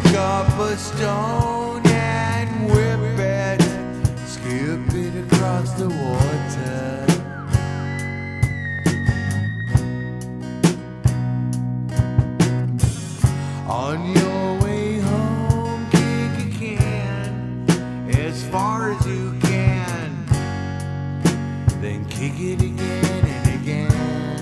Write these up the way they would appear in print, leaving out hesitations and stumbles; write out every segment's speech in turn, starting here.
pick up a stone and whip it, skip it across the water. On your way home, kick a can as far as you can, then kick it again and again.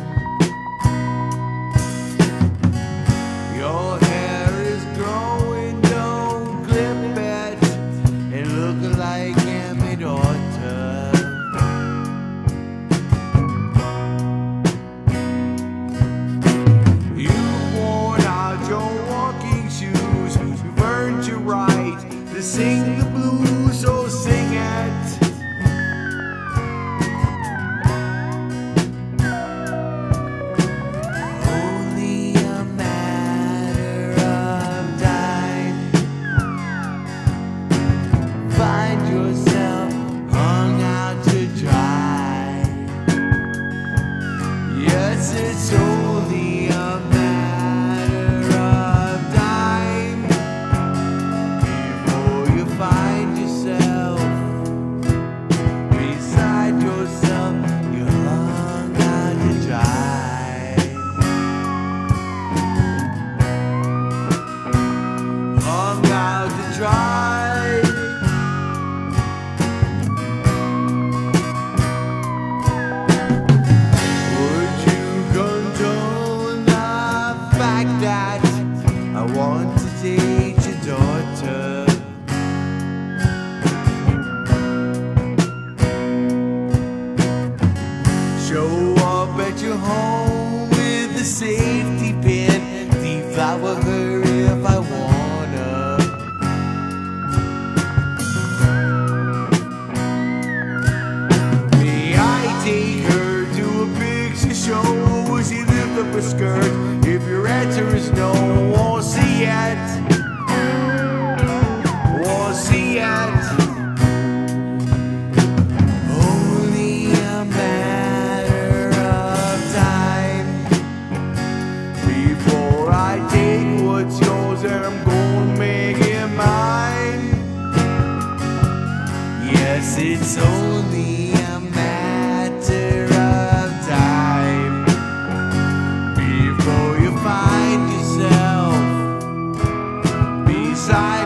Your hair is growing, don't clip it, and look like Emmy daughter. You've worn out your walking shoes, you've earned your right to sing the blues, so sing it. Only a matter of time. Find yourself hung out to dry. Yes, it's only a matter of time before you find yourself beside yourself. You're hung out to dry. Hung out to dry. Would you condone the fact that I want to date your daughter? Show up at your home with a safety pin, devour her if I wanna. May I take her to a picture show? Will she lift up her skirt? If your answer is no, won't see it. Won't see it. Only a matter of time before I take what's yours and I'm gonna make it mine. Yes, it's only a matter of time before you find yourself beside